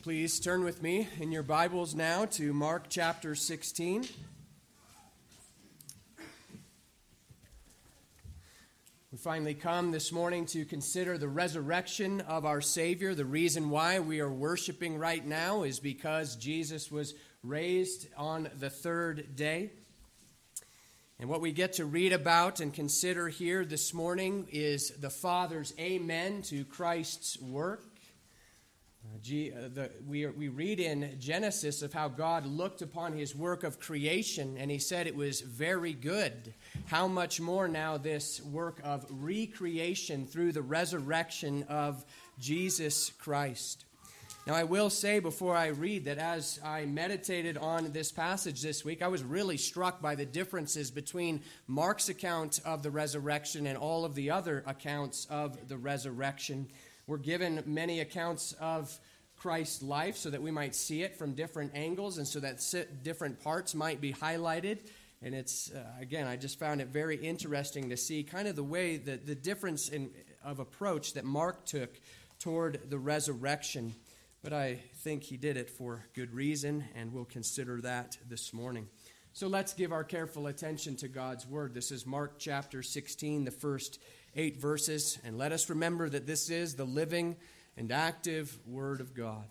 Please turn with me in your Bibles now to Mark chapter 16. We finally come this morning to consider the resurrection of our Savior. The reason why we are worshiping right now is because Jesus was raised on the third day. And what we get to read about and consider here this morning is the Father's amen to Christ's work. We read in Genesis of how God looked upon his work of creation and he said it was very good. How much more now this work of recreation through the resurrection of Jesus Christ. Now I will say before I read that as I meditated on this passage this week, I was really struck by the differences between Mark's account of the resurrection and all of the other accounts of the resurrection. We're given many accounts of Christ's life so that we might see it from different angles and so that different parts might be highlighted. And it's, again, I just found it very interesting to see kind of the way that the difference of approach that Mark took toward the resurrection. But I think he did it for good reason, and we'll consider that this morning. So let's give our careful attention to God's word. This is Mark chapter 16, the first 8 verses, and let us remember that this is the living and active Word of God.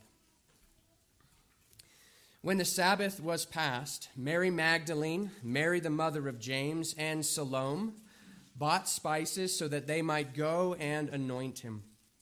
When the Sabbath was past, Mary Magdalene, Mary the mother of James, and Salome bought spices so that they might go and anoint him.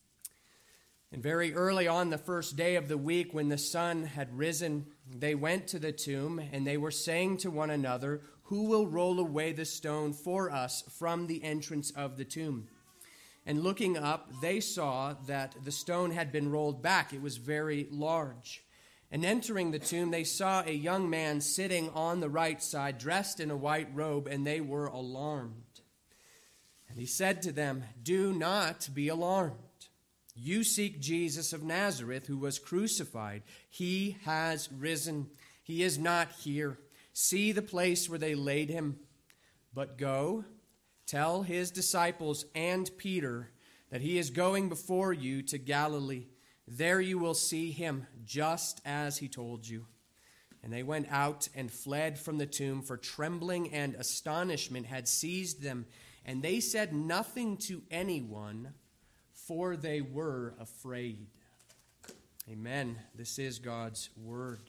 And very early on the first day of the week, when the sun had risen, they went to the tomb, and they were saying to one another, "Who will roll away the stone for us from the entrance of the tomb?" And looking up, they saw that the stone had been rolled back. It was very large. And entering the tomb, they saw a young man sitting on the right side, dressed in a white robe, and they were alarmed. And he said to them, "Do not be alarmed. You seek Jesus of Nazareth, who was crucified. He has risen. He is not here. See the place where they laid him. But go, tell his disciples and Peter that he is going before you to Galilee. There you will see him, just as he told you." And they went out and fled from the tomb, for trembling and astonishment had seized them. And they said nothing to anyone, for they were afraid. Amen. This is God's word.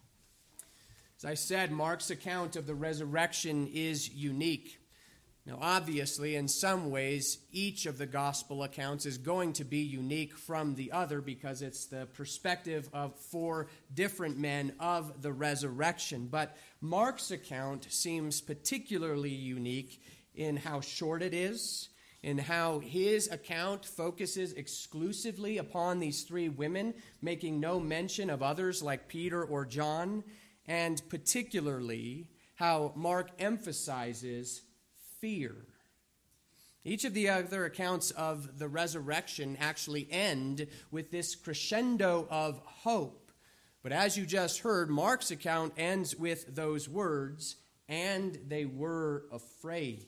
As I said, Mark's account of the resurrection is unique. Now, obviously, in some ways, each of the gospel accounts is going to be unique from the other because it's the perspective of 4 different men of the resurrection. But Mark's account seems particularly unique in how short it is, in how his account focuses exclusively upon these 3 women, making no mention of others like Peter or John, and particularly how Mark emphasizes fear. Each of the other accounts of the resurrection actually end with this crescendo of hope. But as you just heard, Mark's account ends with those words, "and they were afraid."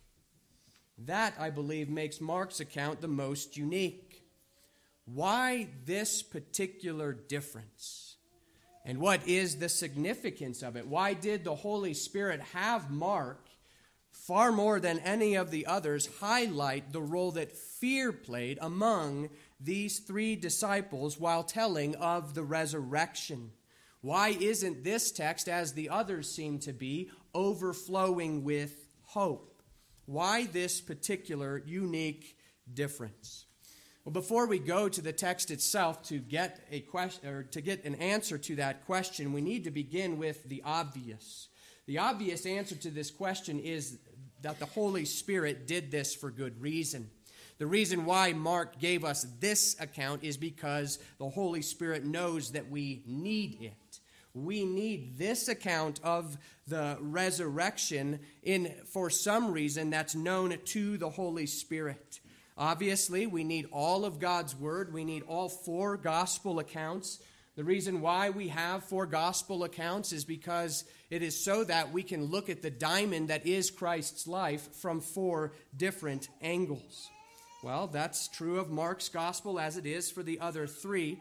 That, I believe, makes Mark's account the most unique. Why this particular difference? And what is the significance of it? Why did the Holy Spirit have Mark, far more than any of the others, highlight the role that fear played among these 3 disciples while telling of the resurrection? Why isn't this text, as the others seem to be, overflowing with hope? Why this particular unique difference? Well, before we go to the text itself to get a question or to get an answer to that question, we need to begin with the obvious. The obvious answer to this question is that the Holy Spirit did this for good reason. The reason why Mark gave us this account is because the Holy Spirit knows that we need it. We need this account of the resurrection for some reason that's known to the Holy Spirit. Obviously, we need all of God's word. We need all 4 gospel accounts. The reason why we have 4 gospel accounts is because it is so that we can look at the diamond that is Christ's life from 4 different angles. Well, that's true of Mark's gospel as it is for the other 3.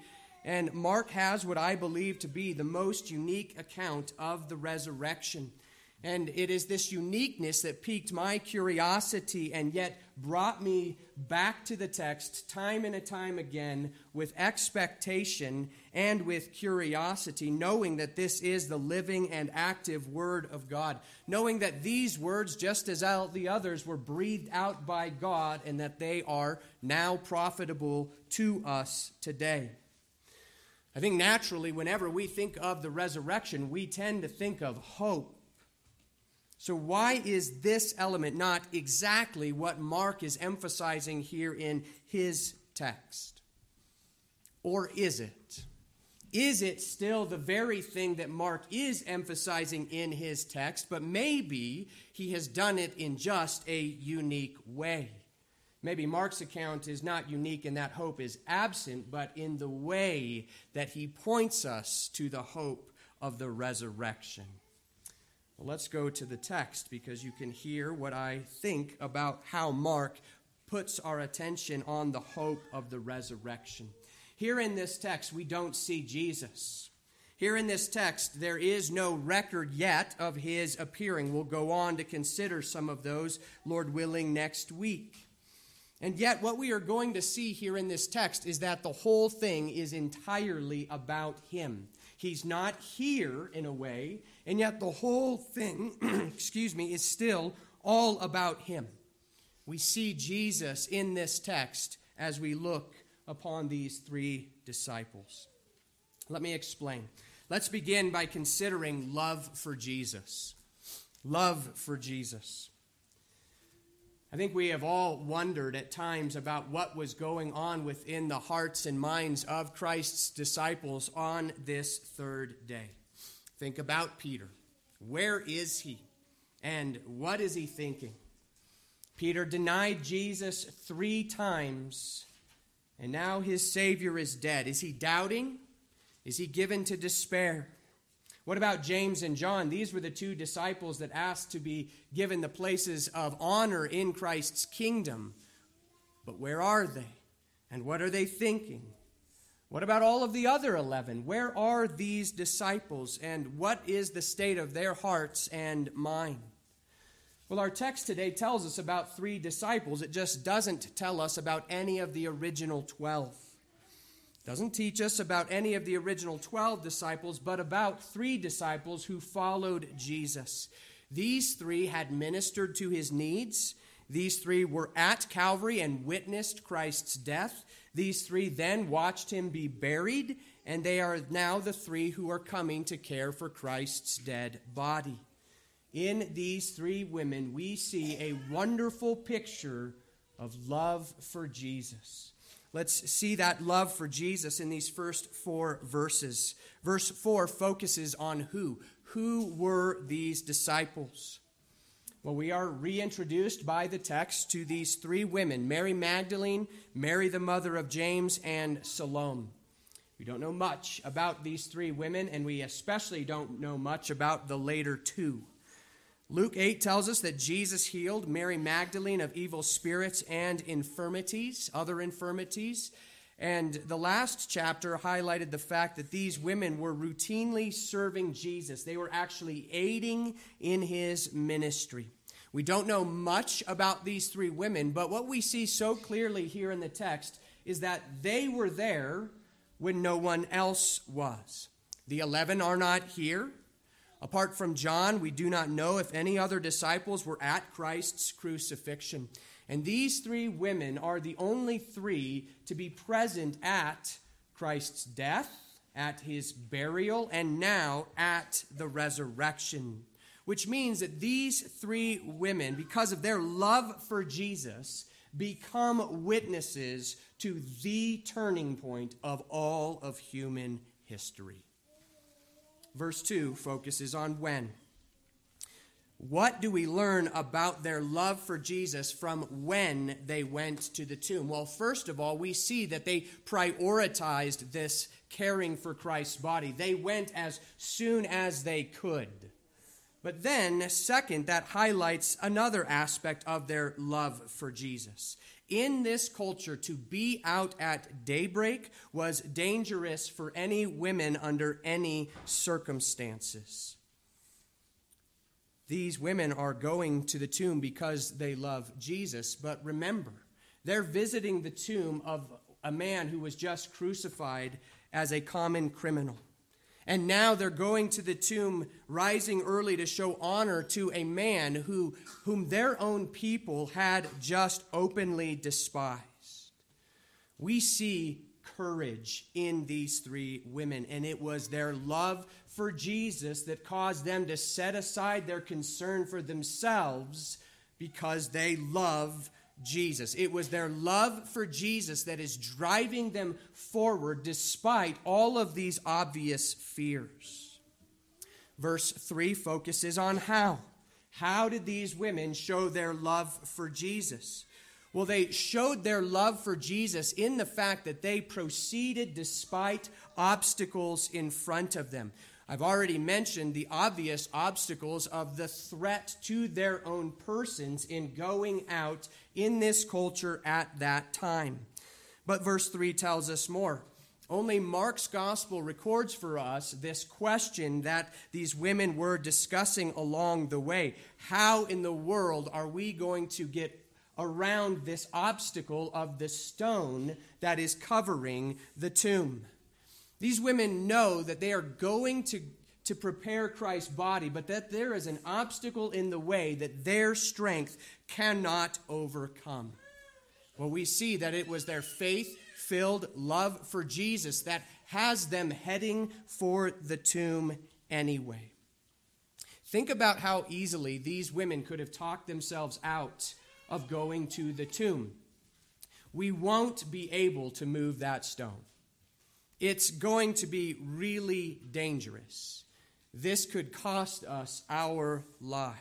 And Mark has what I believe to be the most unique account of the resurrection. And it is this uniqueness that piqued my curiosity and yet brought me back to the text time and time again with expectation and with curiosity, knowing that this is the living and active Word of God, knowing that these words, just as all the others, were breathed out by God and that they are now profitable to us today. I think naturally, whenever we think of the resurrection, we tend to think of hope. So why is this element not exactly what Mark is emphasizing here in his text? Or is it? Is it still the very thing that Mark is emphasizing in his text, but maybe he has done it in just a unique way? Maybe Mark's account is not unique and that hope is absent, but in the way that he points us to the hope of the resurrection. Well, let's go to the text because you can hear what I think about how Mark puts our attention on the hope of the resurrection. Here in this text, we don't see Jesus. Here in this text, there is no record yet of his appearing. We'll go on to consider some of those, Lord willing, next week. And yet, what we are going to see here in this text is that the whole thing is entirely about him. He's not here in a way, and yet the whole thing, is still all about him. We see Jesus in this text as we look upon these three disciples. Let me explain. Let's begin by considering love for Jesus. Love for Jesus. I think we have all wondered at times about what was going on within the hearts and minds of Christ's disciples on this third day. Think about Peter. Where is he? And what is he thinking? Peter denied Jesus 3 times, and now his Savior is dead. Is he doubting? Is he given to despair? What about James and John? These were the 2 disciples that asked to be given the places of honor in Christ's kingdom. But where are they? And what are they thinking? What about all of the other 11? Where are these disciples? And what is the state of their hearts and mind? Well, our text today tells us about 3 disciples. It just doesn't tell us about any of the original 12. Doesn't teach us about any of the original 12 disciples, but about 3 disciples who followed Jesus. These 3 had ministered to his needs. These 3 were at Calvary and witnessed Christ's death. These 3 then watched him be buried, and they are now the 3 who are coming to care for Christ's dead body. In these 3 women, we see a wonderful picture of love for Jesus. Let's see that love for Jesus in these first 4 verses. Verse 4 focuses on who. Who were these disciples? Well, we are reintroduced by the text to these 3 women, Mary Magdalene, Mary the mother of James, and Salome. We don't know much about these 3 women, and we especially don't know much about the later 2. Luke 8 tells us that Jesus healed Mary Magdalene of evil spirits and infirmities, other infirmities. And the last chapter highlighted the fact that these women were routinely serving Jesus. They were actually aiding in his ministry. We don't know much about these 3 women, but what we see so clearly here in the text is that they were there when no one else was. The 11 are not here. Apart from John, we do not know if any other disciples were at Christ's crucifixion. And these 3 women are the only 3 to be present at Christ's death, at his burial, and now at the resurrection. Which means that these 3 women, because of their love for Jesus, become witnesses to the turning point of all of human history. Verse 2 focuses on when. What do we learn about their love for Jesus from when they went to the tomb? Well, first of all, we see that they prioritized this caring for Christ's body. They went as soon as they could. But then, second, that highlights another aspect of their love for Jesus. In this culture, to be out at daybreak was dangerous for any women under any circumstances. These women are going to the tomb because they love Jesus, but remember, they're visiting the tomb of a man who was just crucified as a common criminal. And now they're going to the tomb, rising early to show honor to a man whom their own people had just openly despised. We see courage in these three women, and it was their love for Jesus that caused them to set aside their concern for themselves because they love Jesus. It was their love for Jesus that is driving them forward despite all of these obvious fears. Verse 3 focuses on how. How did these women show their love for Jesus? Well, they showed their love for Jesus in the fact that they proceeded despite obstacles in front of them. I've already mentioned the obvious obstacles of the threat to their own persons in going out in this culture at that time. But verse 3 tells us more. Only Mark's gospel records for us this question that these women were discussing along the way. How in the world are we going to get around this obstacle of the stone that is covering the tomb? These women know that they are going to prepare Christ's body, but that there is an obstacle in the way that their strength cannot overcome. Well, we see that it was their faith-filled love for Jesus that has them heading for the tomb anyway. Think about how easily these women could have talked themselves out of going to the tomb. We won't be able to move that stone. It's going to be really dangerous. This could cost us our lives.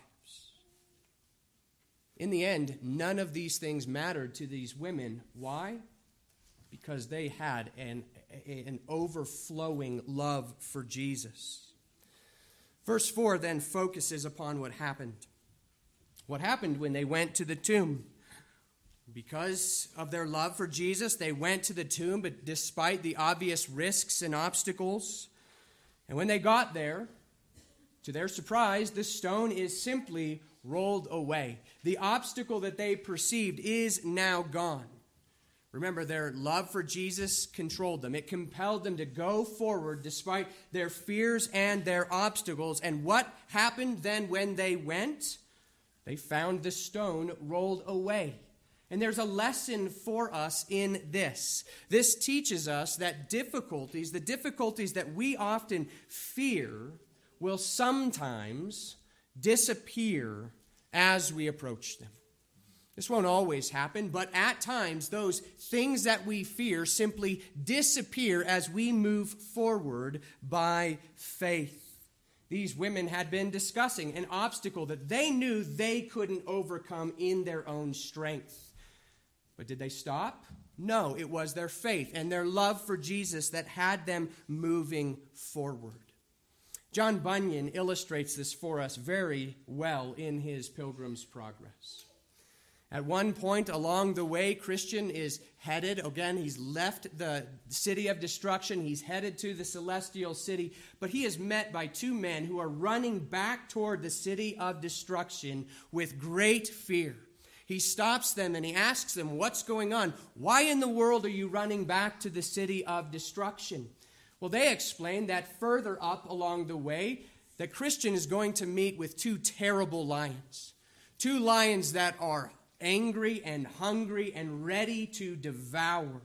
In the end, none of these things mattered to these women. Why? Because they had an overflowing love for Jesus. Verse 4 then focuses upon what happened. What happened when they went to the tomb? Because of their love for Jesus, they went to the tomb, but despite the obvious risks and obstacles. And when they got there, to their surprise, the stone is simply rolled away. The obstacle that they perceived is now gone. Remember, their love for Jesus controlled them. It compelled them to go forward despite their fears and their obstacles. And what happened then when they went? They found the stone rolled away. And there's a lesson for us in this. This teaches us that the difficulties that we often fear, will sometimes disappear as we approach them. This won't always happen, but at times those things that we fear simply disappear as we move forward by faith. These women had been discussing an obstacle that they knew they couldn't overcome in their own strength. But did they stop? No, it was their faith and their love for Jesus that had them moving forward. John Bunyan illustrates this for us very well in his Pilgrim's Progress. At one point along the way, Christian is headed, again, he's left the city of destruction, he's headed to the celestial city, but he is met by two men who are running back toward the city of destruction with great fear. He stops them and he asks them, what's going on? Why in the world are you running back to the city of destruction? Well, they explain that further up along the way, that Christian is going to meet with two terrible lions. Two lions that are angry and hungry and ready to devour.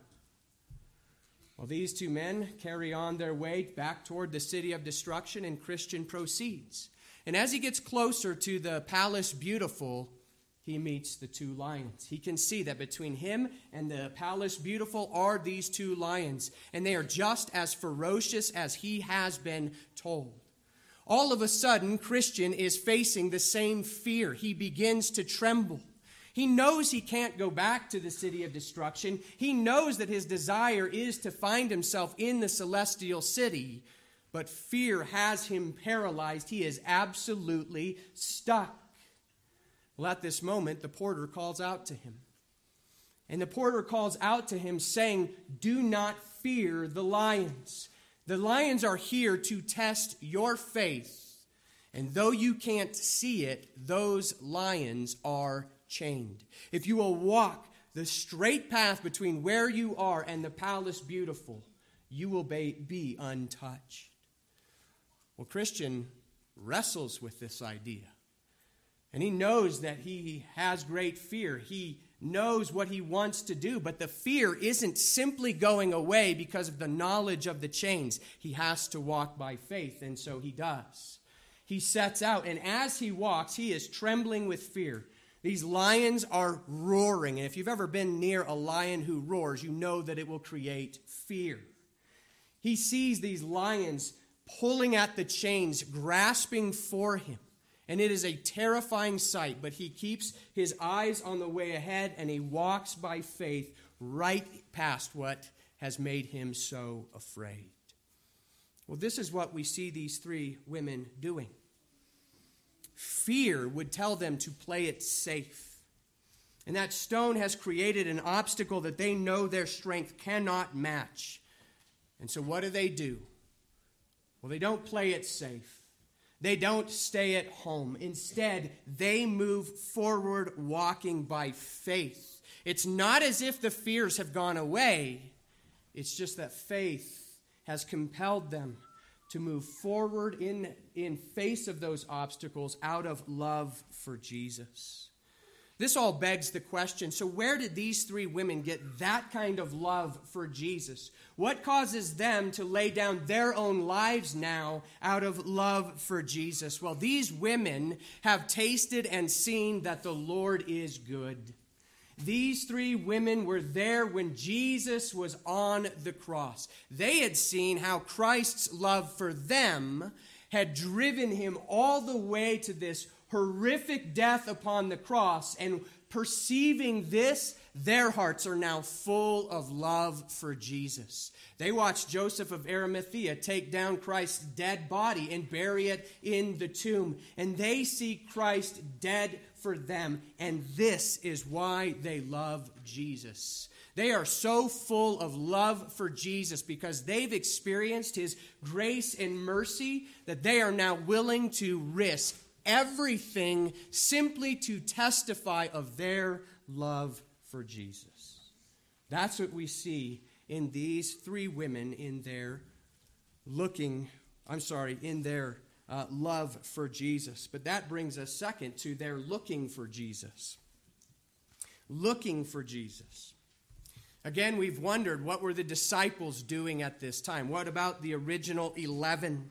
Well, these two men carry on their way back toward the city of destruction, and Christian proceeds. And as he gets closer to the Palace Beautiful, he meets the two lions. He can see that between him and the Palace Beautiful are these two lions, and they are just as ferocious as he has been told. All of a sudden, Christian is facing the same fear. He begins to tremble. He knows he can't go back to the city of destruction. He knows that his desire is to find himself in the celestial city, but fear has him paralyzed. He is absolutely stuck. Well, at this moment, the porter calls out to him. And the porter calls out to him, saying, "Do not fear the lions. The lions are here to test your faith. And though you can't see it, those lions are chained. If you will walk the straight path between where you are and the palace beautiful, you will be untouched." Well, Christian wrestles with this idea. And he knows that he has great fear. He knows what he wants to do, but the fear isn't simply going away because of the knowledge of the chains. He has to walk by faith, and so he does. He sets out, and as he walks, he is trembling with fear. These lions are roaring, and if you've ever been near a lion who roars, you know that it will create fear. He sees these lions pulling at the chains, grasping for him. And it is a terrifying sight, but he keeps his eyes on the way ahead, and he walks by faith right past what has made him so afraid. Well, this is what we see these three women doing. Fear would tell them to play it safe. And that stone has created an obstacle that they know their strength cannot match. And so what do? Well, they don't play it safe. They don't stay at home. Instead, they move forward walking by faith. It's not as if the fears have gone away. It's just that faith has compelled them to move forward in face of those obstacles out of love for Jesus. This all begs the question, so where did these three women get that kind of love for Jesus? What causes them to lay down their own lives now out of love for Jesus? Well, these women have tasted and seen that the Lord is good. These three women were there when Jesus was on the cross. They had seen how Christ's love for them had driven him all the way to this horrific death upon the cross, and perceiving this, their hearts are now full of love for Jesus. They watched Joseph of Arimathea take down Christ's dead body and bury it in the tomb, and they see Christ dead for them, and this is why they love Jesus. They are so full of love for Jesus because they've experienced his grace and mercy that they are now willing to risk everything simply to testify of their love for Jesus. That's what we see in these three women in their love for Jesus. But that brings us second to their looking for Jesus. Looking for Jesus. Again, we've wondered, what were the disciples doing at this time? What about the original 11?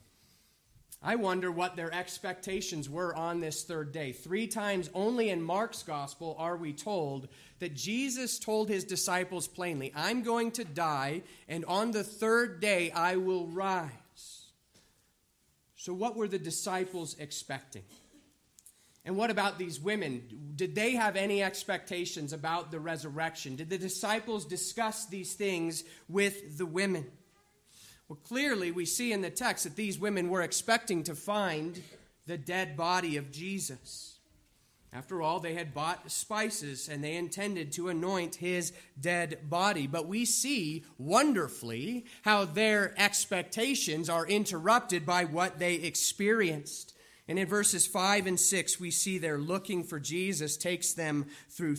I wonder what their expectations were on this third day. 3 times only in Mark's gospel are we told that Jesus told his disciples plainly, "I'm going to die, and on the third day I will rise." So what were the disciples expecting? And what about these women? Did they have any expectations about the resurrection? Did the disciples discuss these things with the women? Well, clearly we see in the text that these women were expecting to find the dead body of Jesus. After all, they had bought spices and they intended to anoint his dead body. But we see wonderfully how their expectations are interrupted by what they experienced. And in verses 5 and 6, we see their looking for Jesus takes them through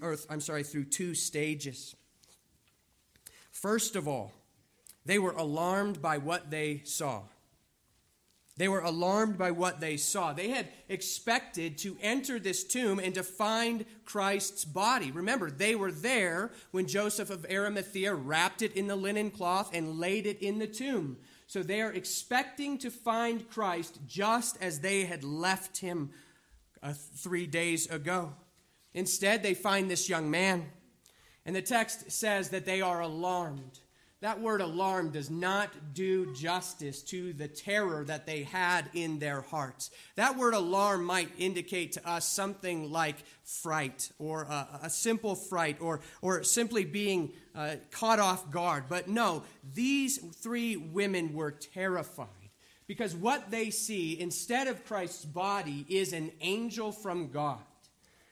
2 stages. First of all, they were alarmed by what they saw. They were alarmed by what they saw. They had expected to enter this tomb and to find Christ's body. Remember, they were there when Joseph of Arimathea wrapped it in the linen cloth and laid it in the tomb. So they are expecting to find Christ just as they had left him 3 days ago. Instead, they find this young man. And the text says that they are alarmed. That word alarm does not do justice to the terror that they had in their hearts. That word alarm might indicate to us something like fright, or a simple fright, or simply being caught off guard. But no, these 3 women were terrified because what they see instead of Christ's body is an angel from God.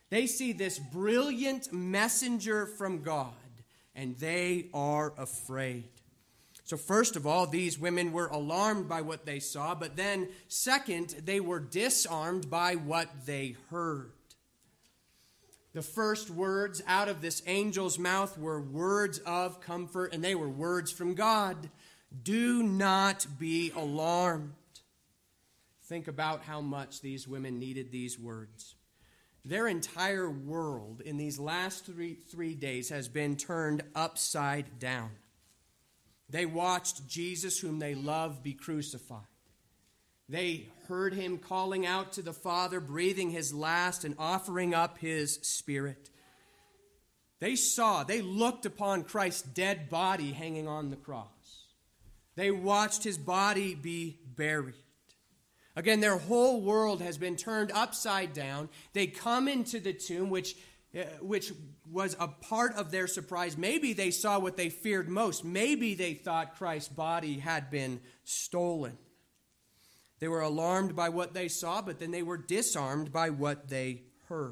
They see this brilliant messenger from God, and they are afraid. So first of all, these women were alarmed by what they saw, but then second, they were disarmed by what they heard. The first words out of this angel's mouth were words of comfort, and they were words from God. Do not be alarmed. Think about how much these women needed these words. Their entire world in these last three days has been turned upside down. They watched Jesus, whom they love, be crucified. They heard him calling out to the Father, breathing his last and offering up his spirit. They looked upon Christ's dead body hanging on the cross. They watched his body be buried. Again, their whole world has been turned upside down. They come into the tomb, which was a part of their surprise. Maybe they saw what they feared most. Maybe they thought Christ's body had been stolen. They were alarmed by what they saw, but then they were disarmed by what they heard.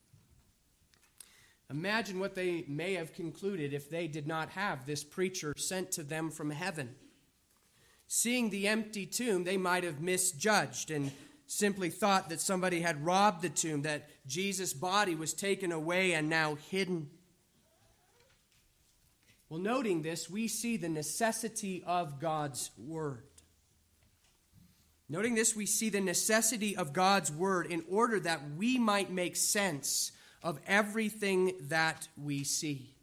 Imagine what they may have concluded if they did not have this preacher sent to them from heaven. Seeing the empty tomb, they might have misjudged and simply thought that somebody had robbed the tomb, that Jesus' body was taken away and now hidden. Well, noting this, we see the necessity of God's word. Noting this, we see the necessity of God's word in order that we might make sense of everything that we see.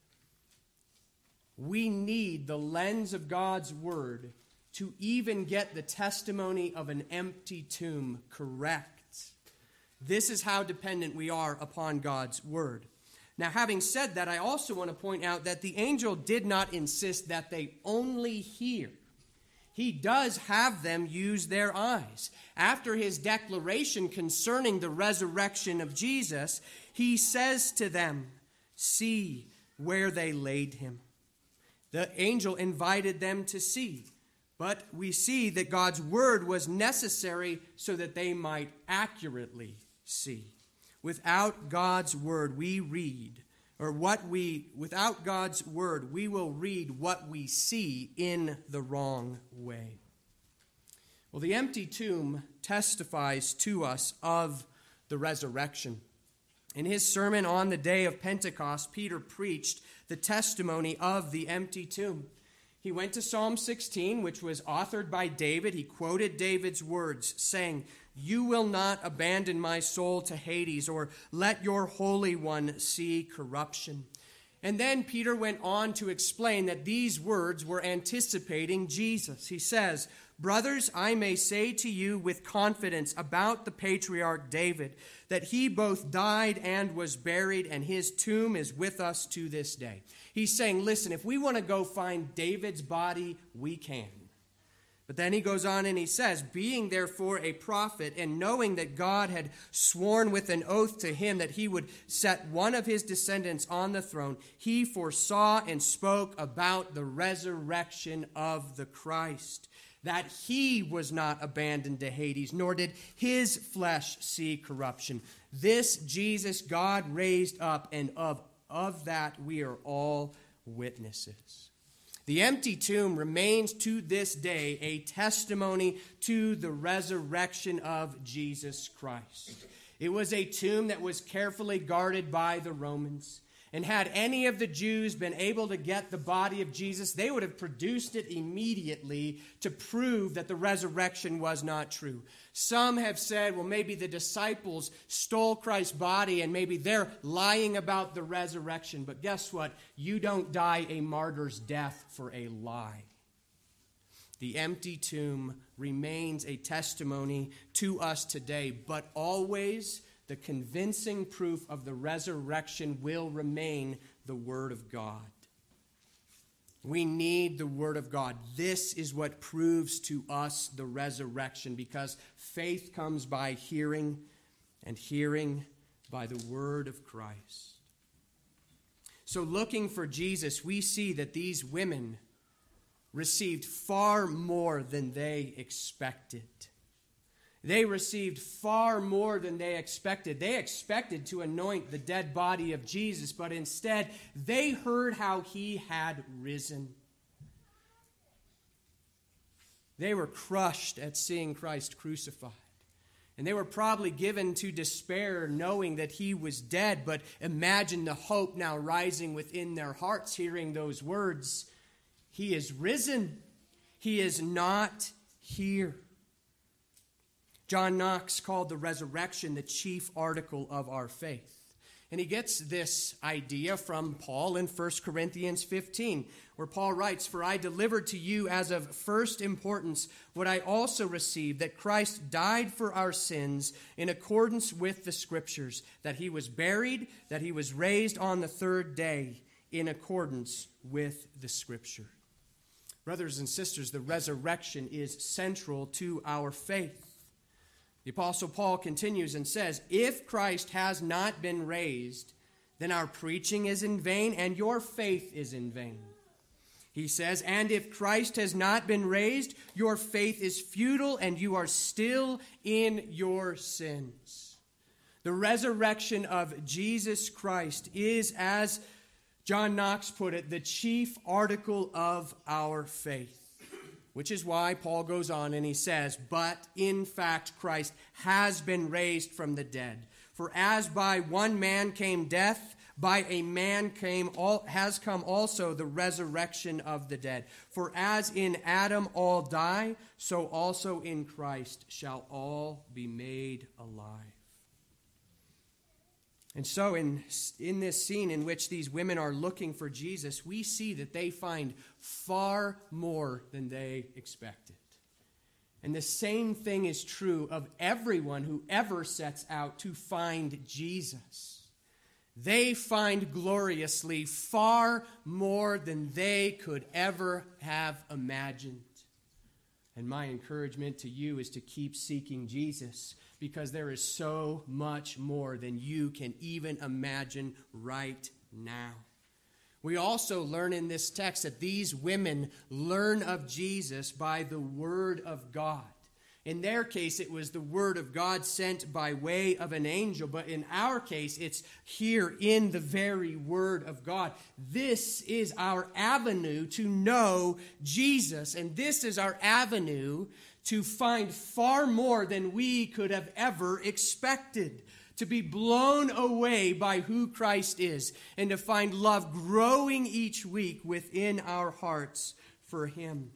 We need the lens of God's word to even get the testimony of an empty tomb correct. This is how dependent we are upon God's word. Now, having said that, I also want to point out that the angel did not insist that they only hear. He does have them use their eyes. After his declaration concerning the resurrection of Jesus, he says to them, "See where they laid him." The angel invited them to see. But we see that God's word was necessary so that they might accurately see. Without God's word, without God's word, we will read what we see in the wrong way. Well, the empty tomb testifies to us of the resurrection. In his sermon on the day of Pentecost, Peter preached the testimony of the empty tomb. He went to Psalm 16, which was authored by David. He quoted David's words, saying, "You will not abandon my soul to Hades, or let your Holy One see corruption." And then Peter went on to explain that these words were anticipating Jesus. He says, "Brothers, I may say to you with confidence about the patriarch David, that he both died and was buried, and his tomb is with us to this day." He's saying, listen, if we want to go find David's body, we can. But then he goes on and he says, "Being therefore a prophet, and knowing that God had sworn with an oath to him that he would set one of his descendants on the throne, he foresaw and spoke about the resurrection of the Christ, that he was not abandoned to Hades, nor did his flesh see corruption. This Jesus God raised up, and of that we are all witnesses." The empty tomb remains to this day a testimony to the resurrection of Jesus Christ. It was a tomb that was carefully guarded by the Romans. And had any of the Jews been able to get the body of Jesus, they would have produced it immediately to prove that the resurrection was not true. Some have said, well, maybe the disciples stole Christ's body and maybe they're lying about the resurrection. But guess what? You don't die a martyr's death for a lie. The empty tomb remains a testimony to us today, but always the convincing proof of the resurrection will remain the Word of God. We need the Word of God. This is what proves to us the resurrection, because faith comes by hearing, and hearing by the Word of Christ. So looking for Jesus, we see that these women received far more than they expected. They received far more than they expected. They expected to anoint the dead body of Jesus, but instead they heard how he had risen. They were crushed at seeing Christ crucified. And they were probably given to despair knowing that he was dead, but imagine the hope now rising within their hearts hearing those words. He is risen. He is not here. John Knox called the resurrection the chief article of our faith. And he gets this idea from Paul in 1 Corinthians 15, where Paul writes, "For I delivered to you as of first importance what I also received, that Christ died for our sins in accordance with the Scriptures, that he was buried, that he was raised on the third day in accordance with the Scripture." Brothers and sisters, the resurrection is central to our faith. The Apostle Paul continues and says, "If Christ has not been raised, then our preaching is in vain and your faith is in vain." He says, "And if Christ has not been raised, your faith is futile and you are still in your sins." The resurrection of Jesus Christ is, as John Knox put it, the chief article of our faith. Which is why Paul goes on and he says, "But in fact Christ has been raised from the dead. For as by one man came death, by a man has come also the resurrection of the dead. For as in Adam all die, so also in Christ shall all be made alive." And so in this scene in which these women are looking for Jesus, we see that they find far more than they expected. And the same thing is true of everyone who ever sets out to find Jesus. They find gloriously far more than they could ever have imagined. And my encouragement to you is to keep seeking Jesus, because there is so much more than you can even imagine right now. We also learn in this text that these women learn of Jesus by the Word of God. In their case, it was the Word of God sent by way of an angel, but in our case, it's here in the very Word of God. This is our avenue to know Jesus, and this is our avenue to find far more than we could have ever expected, to be blown away by who Christ is, and to find love growing each week within our hearts for him.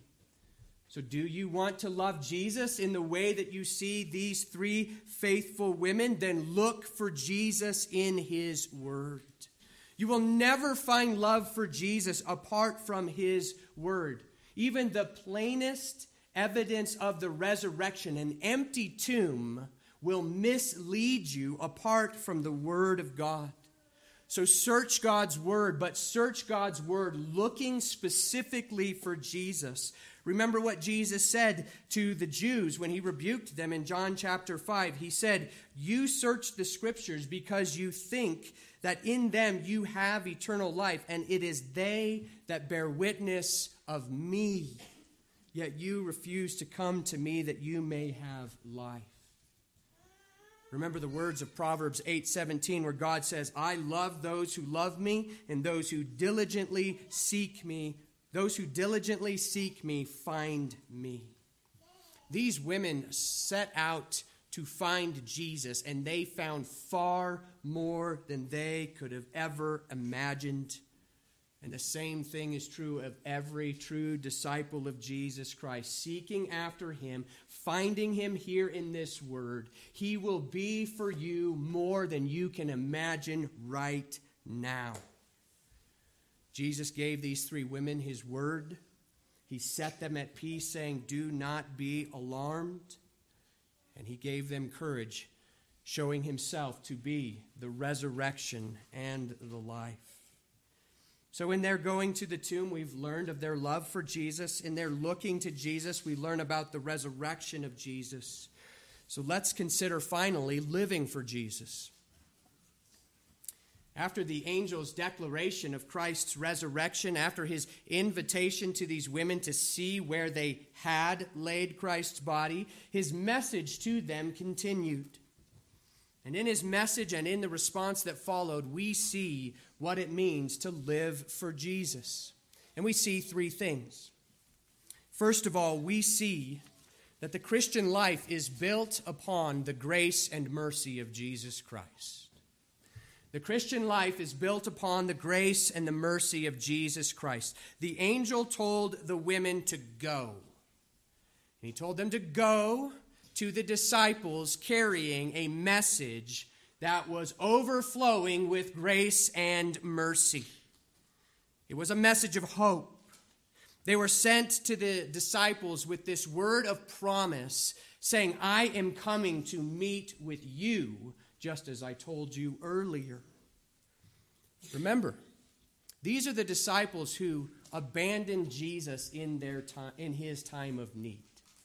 So do you want to love Jesus in the way that you see these three faithful women? Then look for Jesus in his word. You will never find love for Jesus apart from his word. Even the plainest evidence of the resurrection, an empty tomb, will mislead you apart from the Word of God. So search God's Word, but search God's Word looking specifically for Jesus. Remember what Jesus said to the Jews when he rebuked them in John chapter 5. He said, "You search the Scriptures because you think that in them you have eternal life, and it is they that bear witness of me. Yet you refuse to come to me that you may have life." Remember the words of Proverbs 8:17, where God says, "I love those who love me, and those who diligently seek me. Those who diligently seek me find me." These women set out to find Jesus, and they found far more than they could have ever imagined. And the same thing is true of every true disciple of Jesus Christ. Seeking after him, finding him here in this word, he will be for you more than you can imagine right now. Jesus gave these three women his word. He set them at peace, saying, "Do not be alarmed." And he gave them courage, showing himself to be the resurrection and the life. So in their going to the tomb, we've learned of their love for Jesus. In their looking to Jesus, we learn about the resurrection of Jesus. So let's consider finally living for Jesus. After the angel's declaration of Christ's resurrection, after his invitation to these women to see where they had laid Christ's body, his message to them continued. And in his message and in the response that followed, we see what it means to live for Jesus. And we see three things. First of all, we see that the Christian life is built upon the grace and mercy of Jesus Christ. The Christian life is built upon the grace and the mercy of Jesus Christ. The angel told the women to go. And he told them to go to the disciples carrying a message that was overflowing with grace and mercy. It was a message of hope. They were sent to the disciples with this word of promise, saying, I am coming to meet with you, just as I told you earlier. Remember, these are the disciples who abandoned Jesus in his time of need.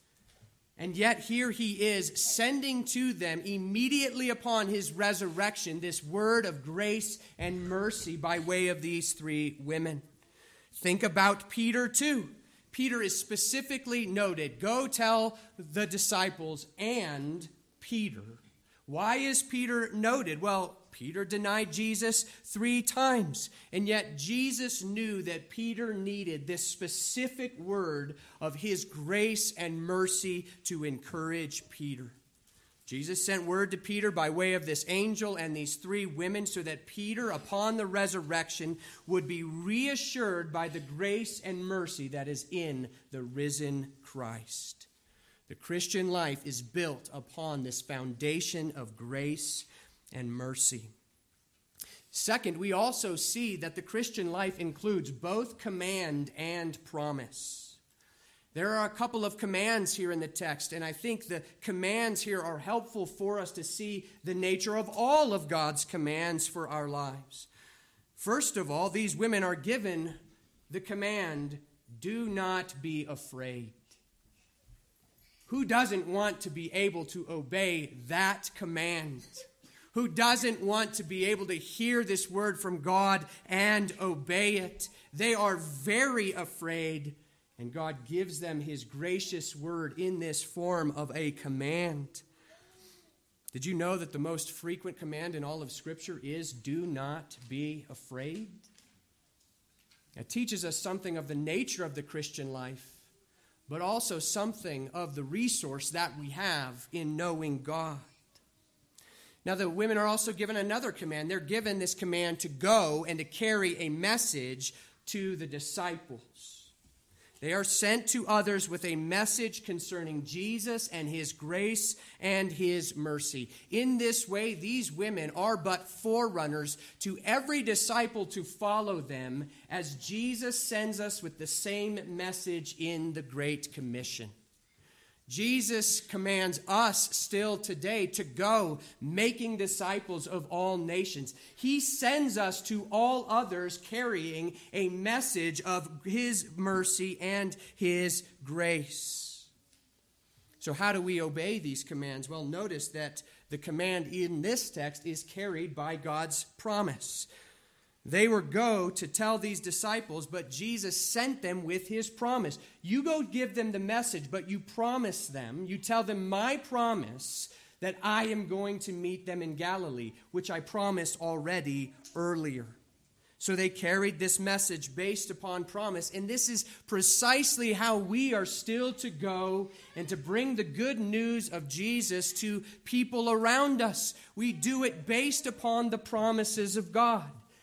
And yet here he is sending to them immediately upon his resurrection this word of grace and mercy by way of these three women. Think about Peter too. Peter is specifically noted, go tell the disciples and Peter. Why is Peter noted? Well, Peter denied Jesus 3 times, and yet Jesus knew that Peter needed this specific word of his grace and mercy to encourage Peter. Jesus sent word to Peter by way of this angel and these 3 women so that Peter, upon the resurrection, would be reassured by the grace and mercy that is in the risen Christ. The Christian life is built upon this foundation of grace and mercy. Second, we also see that the Christian life includes both command and promise. There are a couple of commands here in the text, and I think the commands here are helpful for us to see the nature of all of God's commands for our lives. First of all, these women are given the command, do not be afraid. Who doesn't want to be able to obey that command? Who doesn't want to be able to hear this word from God and obey it? They are very afraid, and God gives them his gracious word in this form of a command. Did you know that the most frequent command in all of Scripture is do not be afraid? It teaches us something of the nature of the Christian life, but also something of the resource that we have in knowing God. Now, the women are also given another command. They're given this command to go and to carry a message to the disciples. They are sent to others with a message concerning Jesus and his grace and his mercy. In this way, these women are but forerunners to every disciple to follow them as Jesus sends us with the same message in the Great Commission. Jesus commands us still today to go making disciples of all nations. He sends us to all others carrying a message of his mercy and his grace. So how do we obey these commands? Well, notice that the command in this text is carried by God's promise. They were go to tell these disciples, but Jesus sent them with his promise. You go give them the message, but you promise them, you tell them my promise that I am going to meet them in Galilee, which I promised already earlier. So they carried this message based upon promise, and this is precisely how we are still to go and to bring the good news of Jesus to people around us. We do it based upon the promises of God.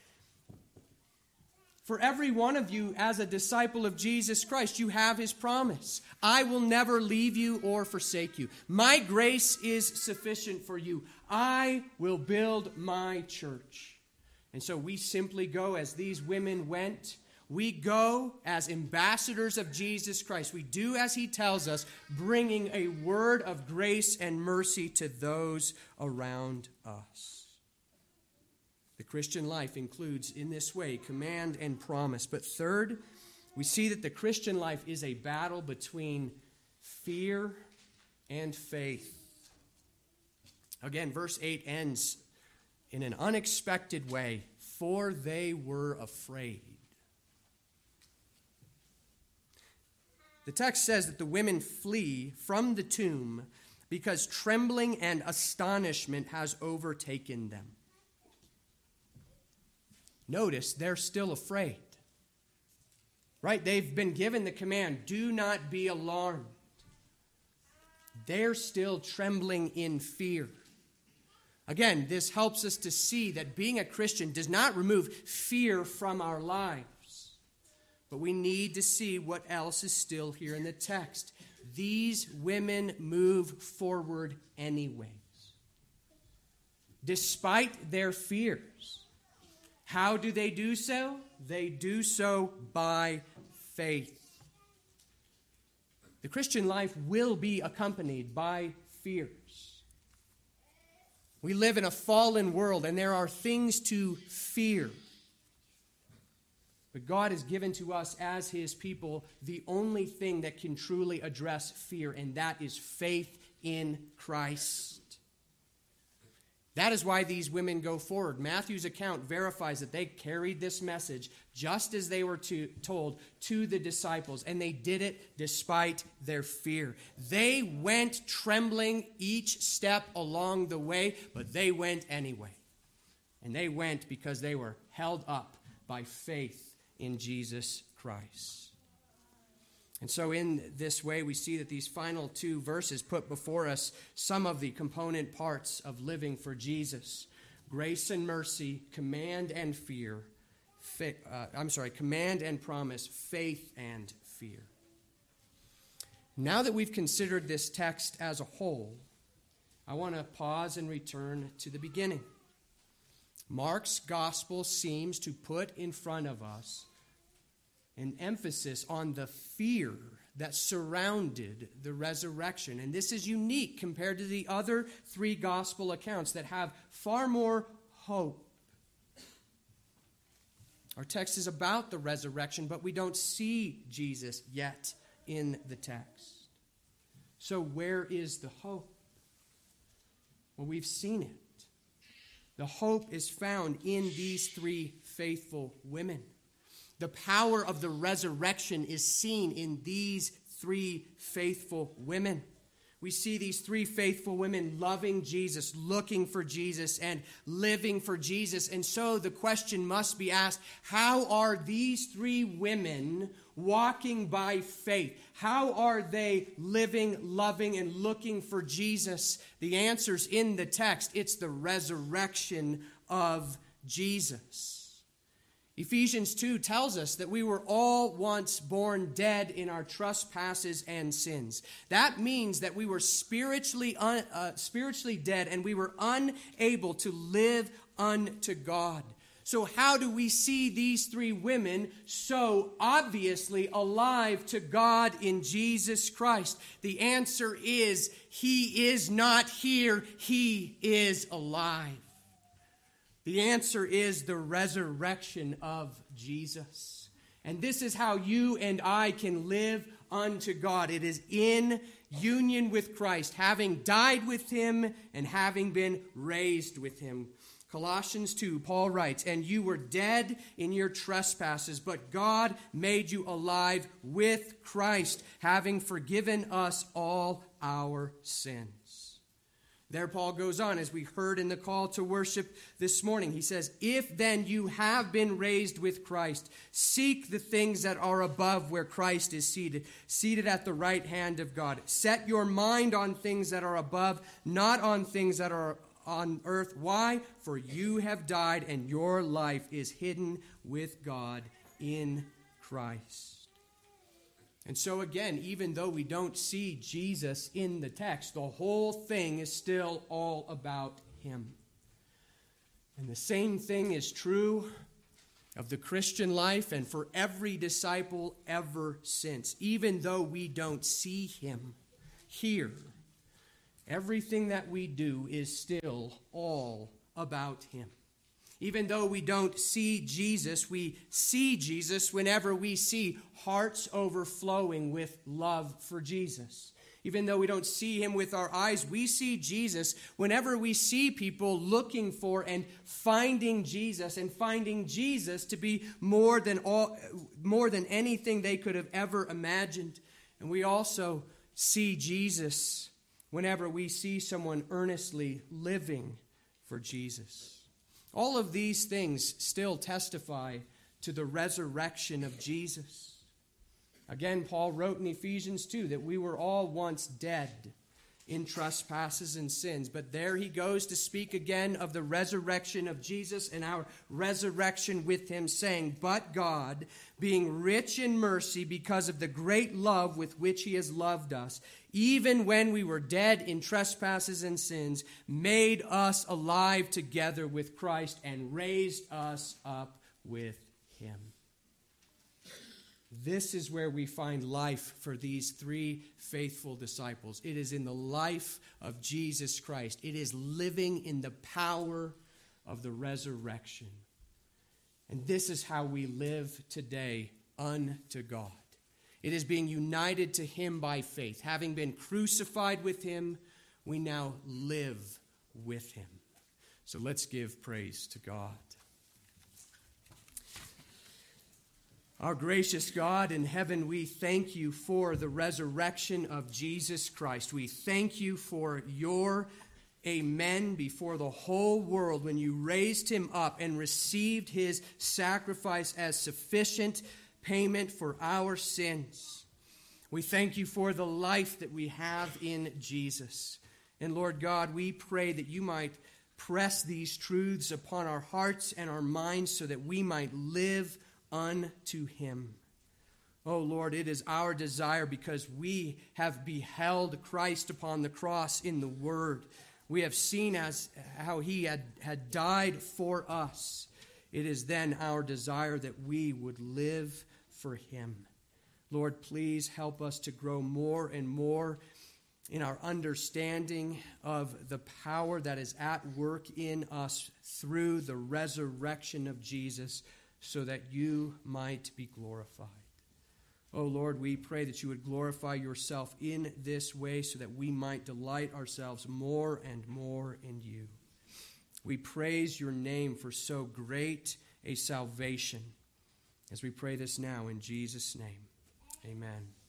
For every one of you as a disciple of Jesus Christ, you have his promise. I will never leave you or forsake you. My grace is sufficient for you. I will build my church. And so we simply go as these women went. We go as ambassadors of Jesus Christ. We do as he tells us, bringing a word of grace and mercy to those around us. The Christian life includes, in this way, command and promise. But third, we see that the Christian life is a battle between fear and faith. Again, verse 8 ends in an unexpected way. for they were afraid. The text says that the women flee from the tomb because trembling and astonishment has overtaken them. Notice they're still afraid. Right? They've been given the command, do not be alarmed. They're still trembling in fear. Again, this helps us to see that being a Christian does not remove fear from our lives. But we need to see what else is still here in the text. These women move forward anyways. Despite their fears. How do they do so? They do so by faith. The Christian life will be accompanied by fears. We live in a fallen world, and there are things to fear. But God has given to us as His people the only thing that can truly address fear, and that is faith in Christ. That is why these women go forward. Matthew's account verifies that they carried this message just as they were told to the disciples, and they did it despite their fear. They went trembling each step along the way, but they went anyway. And they went because they were held up by faith in Jesus Christ. And so in this way, we see that these final two verses put before us some of the component parts of living for Jesus. Grace and mercy, command and fear. Command and promise, faith and fear. Now that we've considered this text as a whole, I want to pause and return to the beginning. Mark's gospel seems to put in front of us an emphasis on the fear that surrounded the resurrection. And this is unique compared to the other three gospel accounts that have far more hope. Our text is about the resurrection, but we don't see Jesus yet in the text. So where is the hope? Well, we've seen it. The hope is found in these three faithful women. The power of the resurrection is seen in these three faithful women. We see these three faithful women loving Jesus, looking for Jesus, and living for Jesus. And so the question must be asked, how are these three women walking by faith? How are they living, loving, and looking for Jesus? The answer's in the text. It's the resurrection of Jesus. Ephesians 2 tells us that we were all once born dead in our trespasses and sins. That means that we were spiritually dead and we were unable to live unto God. So how do we see these three women so obviously alive to God in Jesus Christ? The answer is, He is not here, He is alive. The answer is the resurrection of Jesus. And this is how you and I can live unto God. It is in union with Christ, having died with Him and having been raised with Him. Colossians 2, Paul writes, "And you were dead in your trespasses, but God made you alive with Christ, having forgiven us all our sins." There Paul goes on, as we heard in the call to worship this morning. He says, "If then you have been raised with Christ, seek the things that are above where Christ is seated at the right hand of God. Set your mind on things that are above, not on things that are on earth." Why? "For you have died, and your life is hidden with God in Christ." And so again, even though we don't see Jesus in the text, the whole thing is still all about Him. And the same thing is true of the Christian life and for every disciple ever since. Even though we don't see Him here, everything that we do is still all about Him. Even though we don't see Jesus, we see Jesus whenever we see hearts overflowing with love for Jesus. Even though we don't see him with our eyes, we see Jesus whenever we see people looking for and finding Jesus to be more than anything they could have ever imagined. And we also see Jesus whenever we see someone earnestly living for Jesus. All of these things still testify to the resurrection of Jesus. Again, Paul wrote in Ephesians 2 that we were all once dead in trespasses and sins. But there he goes to speak again of the resurrection of Jesus and our resurrection with him, saying, "But God, being rich in mercy because of the great love with which he has loved us, even when we were dead in trespasses and sins, made us alive together with Christ and raised us up with him." This is where we find life for these three faithful disciples. It is in the life of Jesus Christ. It is living in the power of the resurrection. And this is how we live today unto God. It is being united to him by faith. Having been crucified with him, we now live with him. So let's give praise to God. Our gracious God in heaven, we thank you for the resurrection of Jesus Christ. We thank you for your amen before the whole world when you raised him up and received his sacrifice as sufficient payment for our sins. We thank you for the life that we have in Jesus. And Lord God, we pray that you might press these truths upon our hearts and our minds so that we might live unto him. Oh Lord, it is our desire, because we have beheld Christ upon the cross in the Word. We have seen how he had died for us. It is then our desire that we would live for him. Lord, please help us to grow more and more in our understanding of the power that is at work in us through the resurrection of Jesus, so that you might be glorified. Oh Lord, we pray that you would glorify yourself in this way so that we might delight ourselves more and more in you. We praise your name for so great a salvation, as we pray this now in Jesus' name. Amen.